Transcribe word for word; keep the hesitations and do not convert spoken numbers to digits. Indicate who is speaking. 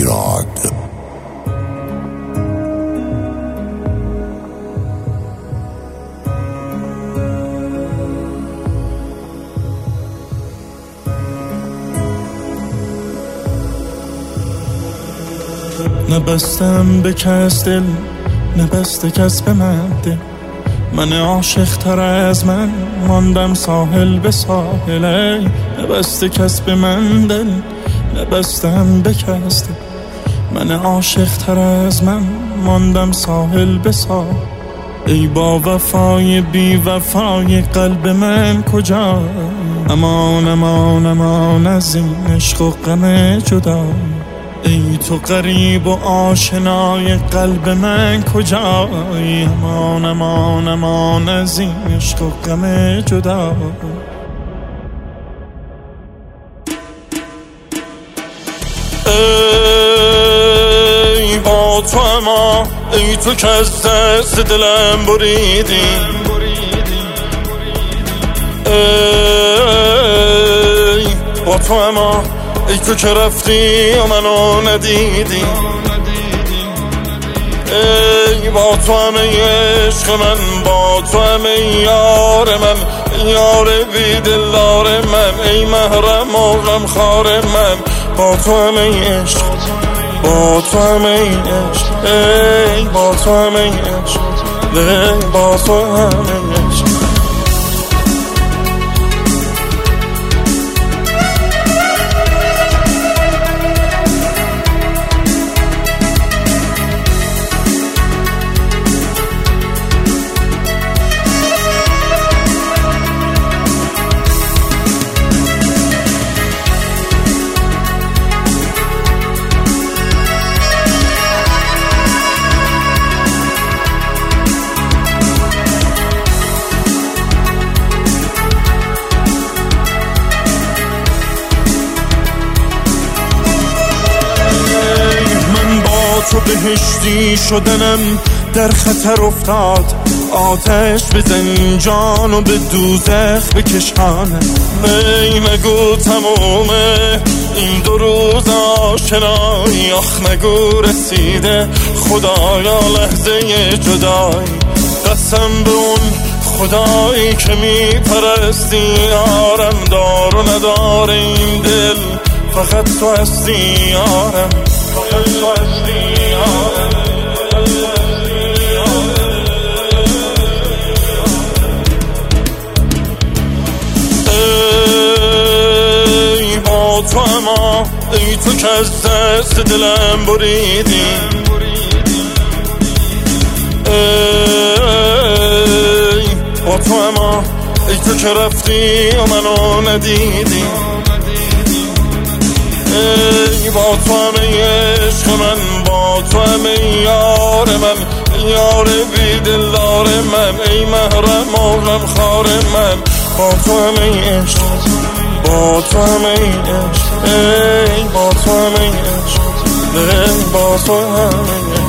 Speaker 1: ایراد.
Speaker 2: نبستم به کس دل، نبسته کس به من دل. من عاشق تر از من ماندم ساحل به ساحل. ای نبسته کس به من دل، نبستم به کس دل. من عاشق تر از من ماندم ساحل به ساحل. ای با وفای بی وفای قلب من کجا؟ امان امان امان از این عشق و غم جدا. ای تو غریب و آشنای قلب من کجایی؟ امان امان امان از این عشق و غم جدا. ای با تو اما ای تو که از دست دلم بریدی. ای با تو اما ای تو که رفتی و منو ندیدی. ای با تو همه عشق من، با تو همه یار من، یار بی دلدار من، ای محرم و غمخوار من. با تو همه عشق، با تو همه عشق، ای با تو همه عشق، ای با تو همه عشق. تو بهشتی شدنم در خطر افتاد. آتش بزن جان و به دوزخ بکشانم. ای مگو تمومه این دو روز آشنایی. آخ مگو رسیده خدایا لحظه جدایی. قسم به اون خدایی که می پرستی یارم. دار و ندار این دل فقط تو هستی یارم، فقط تو هستی یارم. ای با تو اما ای تو که از دست دلم بریدی. ای با تو اما ای تو که رفتی و منو ندیدی. ای با تو همه عشق من، با تو همه یار من، یار بی دلدار من، ای محرم و غمخوار من. با تو همه عشق، با تو همه عشق، ای با تو همه عشق، ای با تو همه عشق.